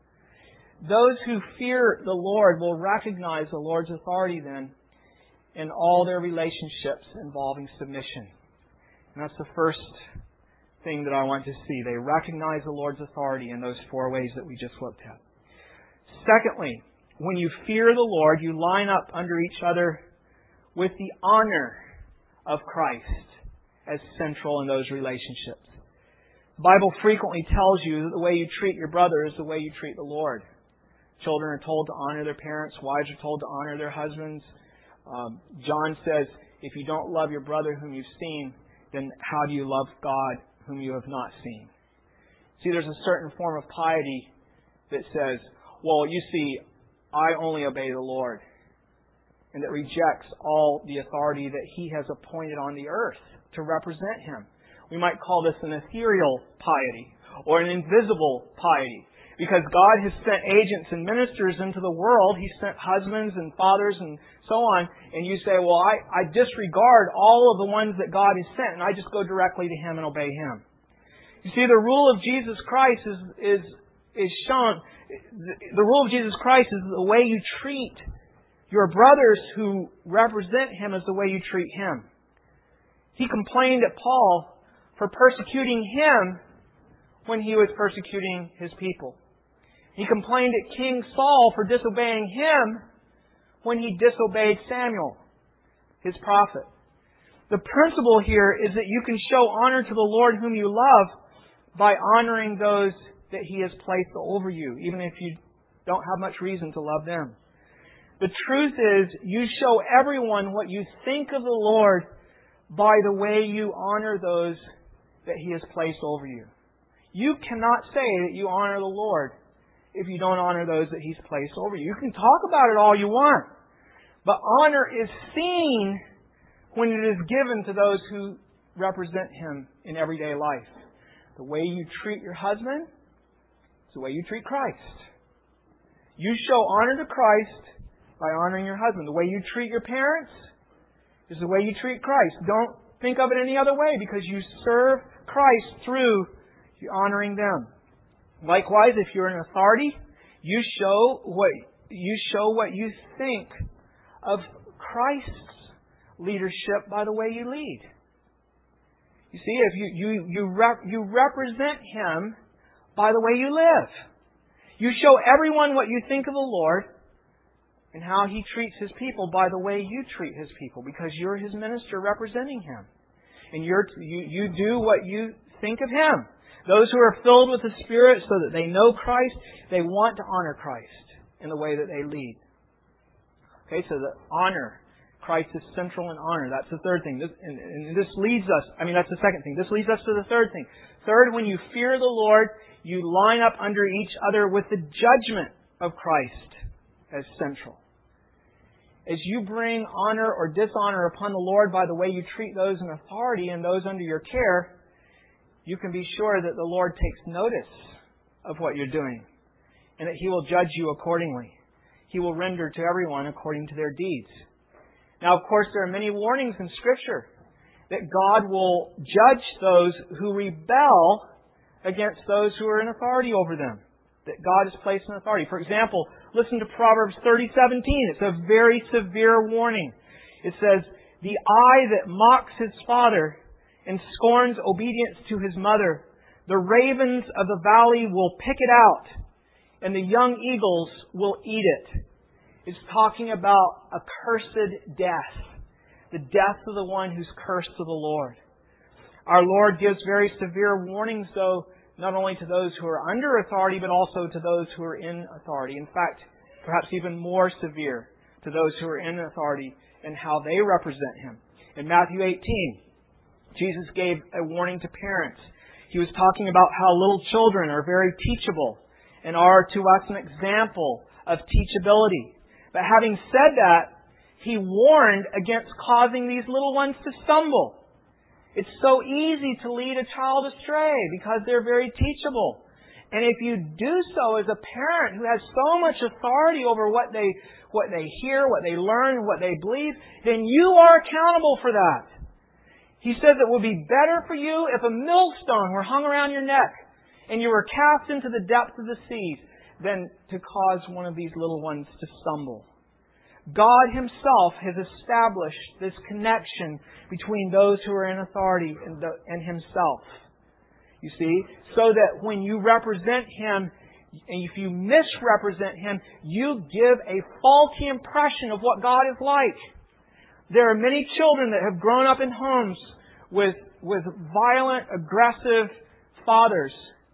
Those who fear the Lord will recognize the Lord's authority then in all their relationships involving submission. And that's the first thing that I want to see. They recognize the Lord's authority in those four ways that we just looked at. Secondly, when you fear the Lord, you line up under each other with the honor of Christ as central in those relationships. The Bible frequently tells you that the way you treat your brother is the way you treat the Lord. Children are told to honor their parents. Wives are told to honor their husbands. Um, John says, if you don't love your brother whom you've seen, then how do you love God whom you have not seen? See, there's a certain form of piety that says, well, you see, I only obey the Lord, and that rejects all the authority that He has appointed on the earth to represent Him. We might call this an ethereal piety or an invisible piety, because God has sent agents and ministers into the world. He sent husbands and fathers and so on, and you say, well, I, I disregard all of the ones that God has sent, and I just go directly to Him and obey Him. You see, the rule of Jesus Christ is is is shown. The rule of Jesus Christ is the way you treat your brothers who represent Him is the way you treat Him. He complained at Paul for persecuting him when he was persecuting his people. He complained at King Saul for disobeying him when he disobeyed Samuel, his prophet. The principle here is that you can show honor to the Lord whom you love by honoring those that He has placed over you, even if you don't have much reason to love them. The truth is, you show everyone what you think of the Lord by the way you honor those that He has placed over you. You cannot say that you honor the Lord if you don't honor those that He's placed over you. You can talk about it all you want, but honor is seen when it is given to those who represent Him in everyday life. The way you treat your husband is the way you treat Christ. You show honor to Christ by honoring your husband. The way you treat your parents is the way you treat Christ. Don't think of it any other way, because you serve Christ through honoring them. Likewise, if you're an authority, you show what you show what you think of Christ's leadership by the way you lead. You see, if you you you, rep, you represent Him by the way you live. You show everyone what you think of the Lord and how He treats His people by the way you treat His people, because you're His minister representing Him. And you're, you, you do what you think of Him. Those who are filled with the Spirit so that they know Christ, they want to honor Christ in the way that they lead. Okay, so the honor. Christ is central in honor. That's the third thing. This, and, and this leads us, I mean, that's the second thing. This leads us to the third thing. Third, when you fear the Lord, you line up under each other with the judgment of Christ as central. As you bring honor or dishonor upon the Lord by the way you treat those in authority and those under your care, you can be sure that the Lord takes notice of what you're doing and that He will judge you accordingly. He will render to everyone according to their deeds. Now, of course, there are many warnings in Scripture that God will judge those who rebel against those who are in authority over them, that God has placed in authority. For example, listen to Proverbs thirty seventeen. It's a very severe warning. It says, "The eye that mocks his father and scorns obedience to his mother, the ravens of the valley will pick it out, and the young eagles will eat it." It's talking about a cursed death, the death of the one who's cursed to the Lord. Our Lord gives very severe warnings, though, not only to those who are under authority, but also to those who are in authority. In fact, perhaps even more severe to those who are in authority and how they represent Him. In Matthew eighteen, Jesus gave a warning to parents. He was talking about how little children are very teachable and are to us an example of teachability. But having said that, He warned against causing these little ones to stumble. It's so easy to lead a child astray because they're very teachable. And if you do so as a parent who has so much authority over what they what they hear, what they learn, what they believe, then you are accountable for that. He says it would be better for you if a millstone were hung around your neck and you were cast into the depths of the seas than to cause one of these little ones to stumble. God Himself has established this connection between those who are in authority and, the, and Himself. You see, so that when you represent Him, and if you misrepresent Him, you give a faulty impression of what God is like. There are many children that have grown up in homes with, with violent, aggressive fathers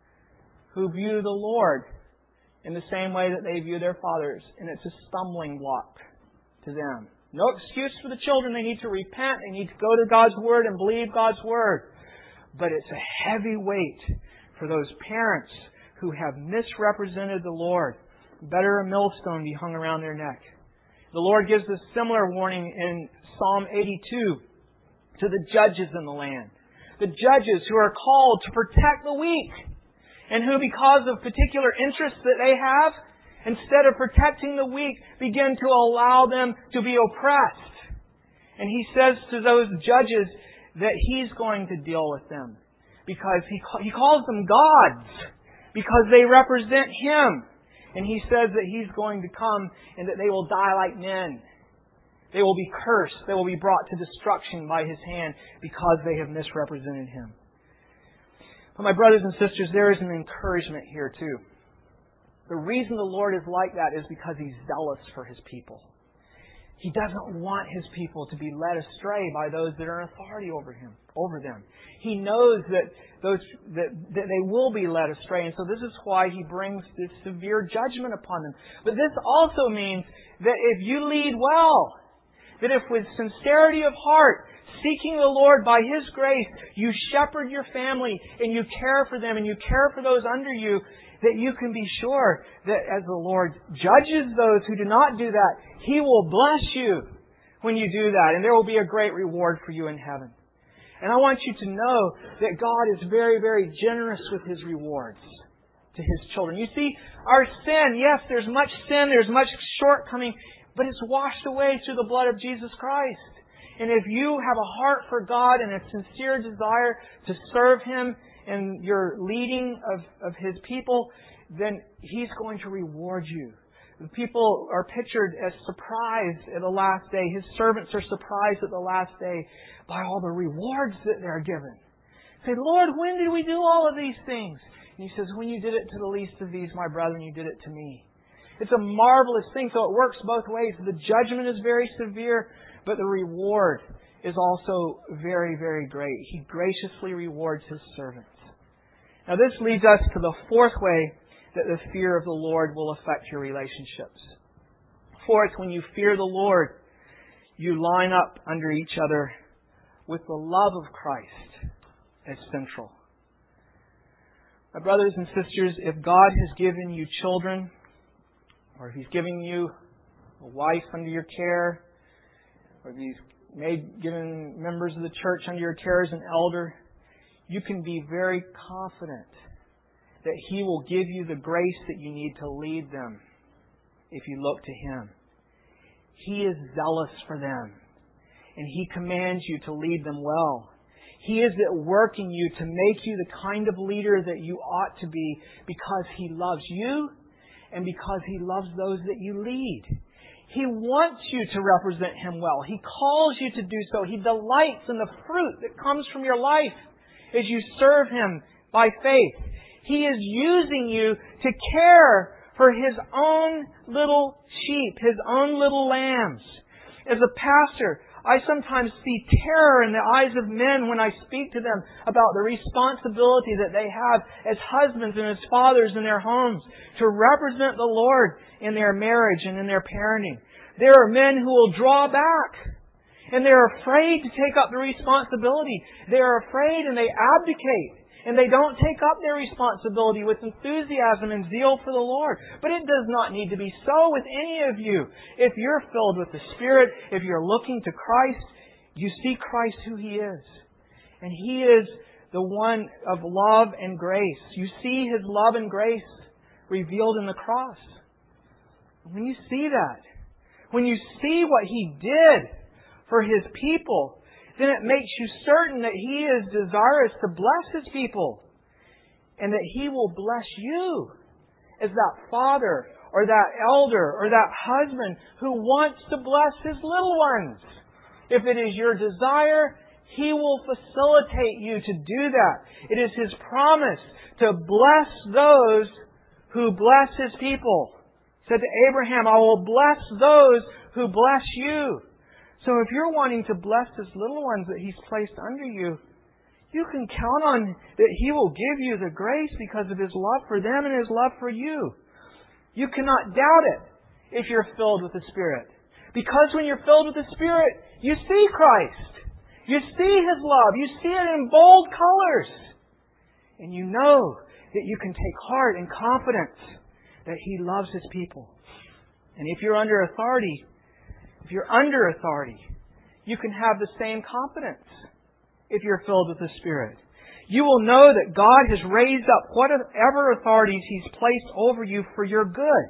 who view the Lord in the same way that they view their fathers. And it's a stumbling block to them. No excuse for the children. They need to repent. They need to go to God's Word and believe God's Word. But it's a heavy weight for those parents who have misrepresented the Lord. Better a millstone be hung around their neck. The Lord gives a similar warning in Psalm eighty-two to the judges in the land. The judges who are called to protect the weak and who, because of particular interests that they have, instead of protecting the weak, begin to allow them to be oppressed. And He says to those judges that He's going to deal with them because He, he calls them gods because they represent Him. And He says that He's going to come and that they will die like men. They will be cursed. They will be brought to destruction by His hand because they have misrepresented Him. But my brothers and sisters, there is an encouragement here too. The reason the Lord is like that is because He's zealous for His people. He doesn't want His people to be led astray by those that are in authority over Him, over them. He knows that those that, that they will be led astray, and so this is why He brings this severe judgment upon them. But this also means that if you lead well, that if with sincerity of heart, seeking the Lord by His grace, you shepherd your family and you care for them and you care for those under you, that you can be sure that as the Lord judges those who do not do that, He will bless you when you do that. And there will be a great reward for you in heaven. And I want you to know that God is very, very generous with His rewards to His children. You see, our sin, yes, there's much sin, there's much shortcoming, but it's washed away through the blood of Jesus Christ. And if you have a heart for God and a sincere desire to serve Him in your leading of, of His people, then He's going to reward you. The people are pictured as surprised at the last day. His servants are surprised at the last day by all the rewards that they're given. Say, Lord, when did we do all of these things? And He says, when you did it to the least of these, my brethren, you did it to me. It's a marvelous thing, so it works both ways. The judgment is very severe, but the reward is also very, very great. He graciously rewards His servants. Now this leads us to the fourth way that the fear of the Lord will affect your relationships. Fourth, when you fear the Lord, you line up under each other with the love of Christ as central. My brothers and sisters, if God has given you children, or if He's giving you a wife under your care, or if He's made given members of the church under your care as an elder, you can be very confident that He will give you the grace that you need to lead them if you look to Him. He is zealous for them, and He commands you to lead them well. He is at work in you to make you the kind of leader that you ought to be because He loves you and because He loves those that you lead. He wants you to represent Him well. He calls you to do so. He delights in the fruit that comes from your life as you serve Him by faith. He is using you to care for His own little sheep, His own little lambs. As a pastor, I sometimes see terror in the eyes of men when I speak to them about the responsibility that they have as husbands and as fathers in their homes to represent the Lord in their marriage and in their parenting. There are men who will draw back, and they're afraid to take up the responsibility. They're afraid and they abdicate. And they don't take up their responsibility with enthusiasm and zeal for the Lord. But it does not need to be so with any of you. If you're filled with the Spirit, if you're looking to Christ, you see Christ who He is. And He is the one of love and grace. You see His love and grace revealed in the cross. When you see that, when you see what He did for His people, then it makes you certain that He is desirous to bless His people and that He will bless you as that father or that elder or that husband who wants to bless his little ones. If it is your desire, He will facilitate you to do that. It is His promise to bless those who bless His people. He said to Abraham, I will bless those who bless you. So if you're wanting to bless His little ones that He's placed under you, you can count on that He will give you the grace because of His love for them and His love for you. You cannot doubt it if you're filled with the Spirit. Because when you're filled with the Spirit, you see Christ. You see His love. You see it in bold colors. And you know that you can take heart and confidence that He loves His people. And if you're under authority, if you're under authority, you can have the same confidence if you're filled with the Spirit. You will know that God has raised up whatever authorities He's placed over you for your good.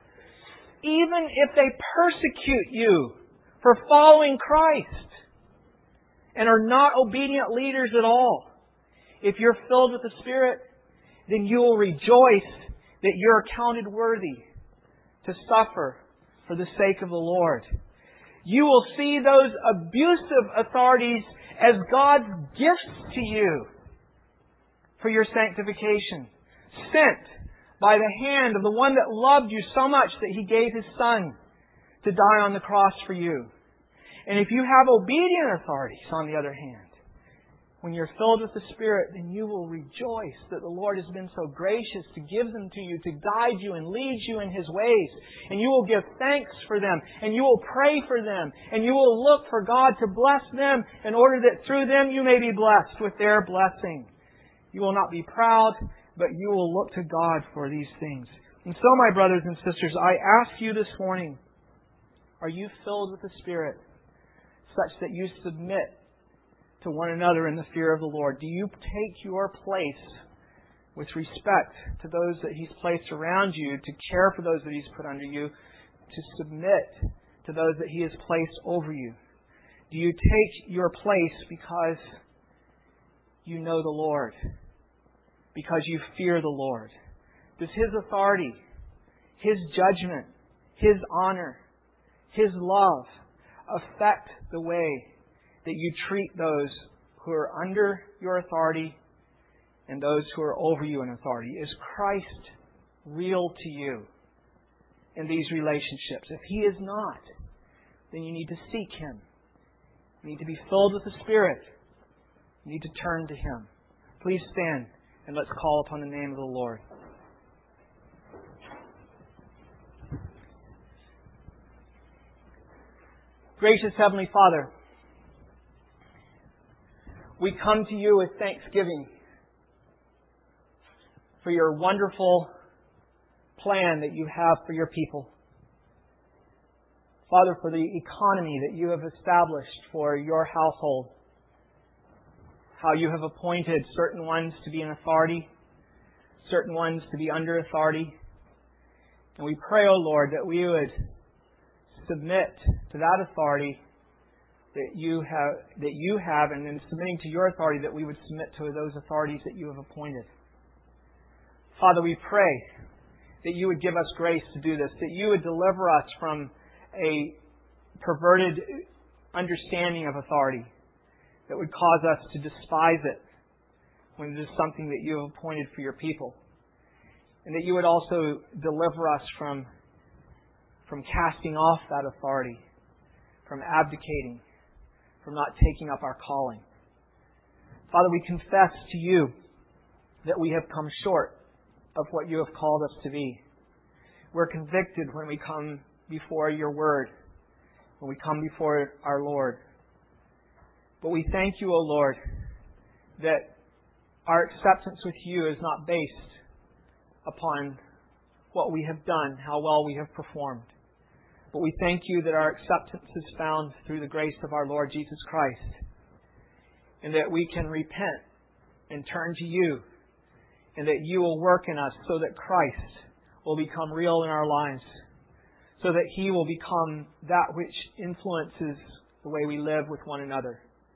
Even if they persecute you for following Christ and are not obedient leaders at all, if you're filled with the Spirit, then you will rejoice that you're counted worthy to suffer for the sake of the Lord. You will see those abusive authorities as God's gifts to you for your sanctification, sent by the hand of the one that loved you so much that He gave His Son to die on the cross for you. And if you have obedient authorities, on the other hand, when you're filled with the Spirit, then you will rejoice that the Lord has been so gracious to give them to you, to guide you and lead you in His ways. And you will give thanks for them, and you will pray for them, and you will look for God to bless them in order that through them you may be blessed with their blessing. You will not be proud, but you will look to God for these things. And so, my brothers and sisters, I ask you this morning, are you filled with the Spirit such that you submit to one another in the fear of the Lord? Do you take your place with respect to those that He's placed around you, to care for those that He's put under you, to submit to those that He has placed over you? Do you take your place because you know the Lord? Because you fear the Lord? Does His authority, His judgment, His honor, His love affect the way that you treat those who are under your authority and those who are over you in authority? Is Christ real to you in these relationships? If He is not, then you need to seek Him. You need to be filled with the Spirit. You need to turn to Him. Please stand and let's call upon the name of the Lord. Gracious Heavenly Father, we come to You with thanksgiving for Your wonderful plan that You have for Your people. Father, for the economy that You have established for Your household. How You have appointed certain ones to be in authority, certain ones to be under authority. And we pray, O Lord, that we would submit to that authority that you have, that you have, and in submitting to Your authority, that we would submit to those authorities that You have appointed. Father, we pray that You would give us grace to do this, that You would deliver us from a perverted understanding of authority that would cause us to despise it when it is something that You have appointed for Your people. And that You would also deliver us from, from casting off that authority, from abdicating, from not taking up our calling. Father, we confess to You that we have come short of what You have called us to be. We're convicted when we come before Your Word, when we come before our Lord. But we thank You, O Lord, that our acceptance with You is not based upon what we have done, how well we have performed. But we thank You that our acceptance is found through the grace of our Lord Jesus Christ, and that we can repent and turn to You, and that You will work in us so that Christ will become real in our lives, so that He will become that which influences the way we live with one another.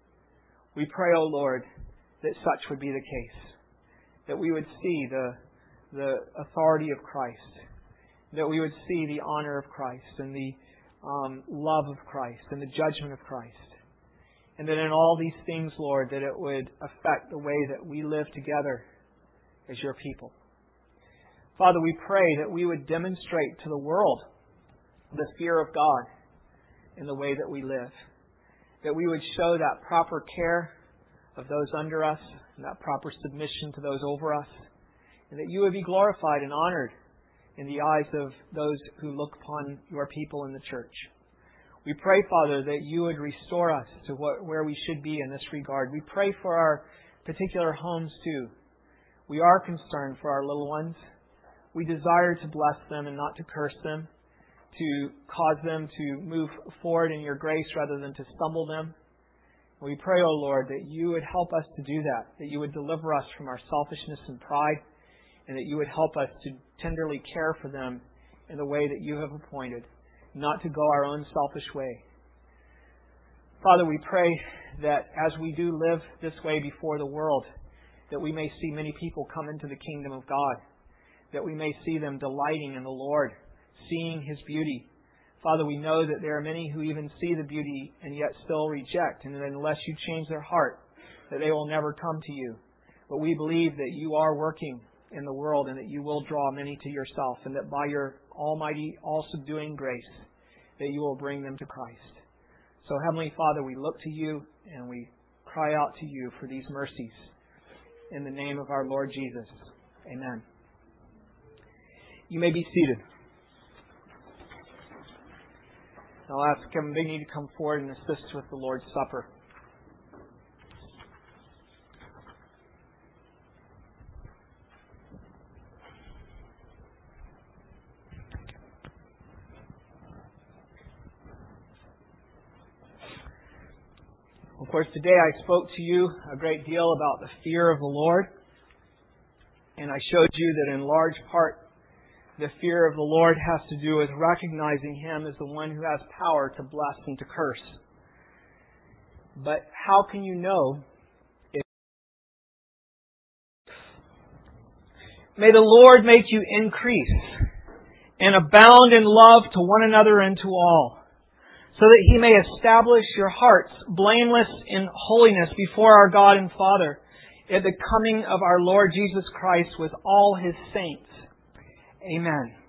We pray, O Lord, that such would be the case, that we would see the, the authority of Christ, that we would see the honor of Christ and the um, love of Christ and the judgment of Christ. And that in all these things, Lord, that it would affect the way that we live together as Your people. Father, we pray that we would demonstrate to the world the fear of God in the way that we live. That we would show that proper care of those under us and that proper submission to those over us. And that You would be glorified and honored in the eyes of those who look upon Your people in the church. We pray, Father, that You would restore us to what, where we should be in this regard. We pray for our particular homes too. We are concerned for our little ones. We desire to bless them and not to curse them, to cause them to move forward in your grace rather than to stumble them. We pray, O Lord, that you would help us to do that, that you would deliver us from our selfishness and pride, and that you would help us to tenderly care for them in the way that you have appointed, not to go our own selfish way. Father, we pray that as we do live this way before the world, that we may see many people come into the kingdom of God, that we may see them delighting in the Lord, seeing His beauty. Father, we know that there are many who even see the beauty and yet still reject, and that unless you change their heart, that they will never come to you. But we believe that you are working in the world and that you will draw many to yourself, and that by your almighty, all-subduing grace, that you will bring them to Christ. So, Heavenly Father, we look to you and we cry out to you for these mercies. In the name of our Lord Jesus. Amen. You may be seated. I'll ask Kevin Bigney to come forward and assist with the Lord's Supper. Of course, today I spoke to you a great deal about the fear of the Lord. And I showed you that in large part, the fear of the Lord has to do with recognizing Him as the one who has power to bless and to curse. But how can you know if... May the Lord make you increase and abound in love to one another and to all, so that He may establish your hearts blameless in holiness before our God and Father at the coming of our Lord Jesus Christ with all His saints. Amen.